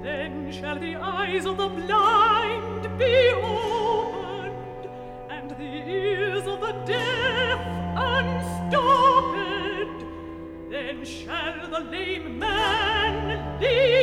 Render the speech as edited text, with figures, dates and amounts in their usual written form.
Then shall the eyes of the blind be opened, and the ears of the deaf unstopped. Then shall the lame man leap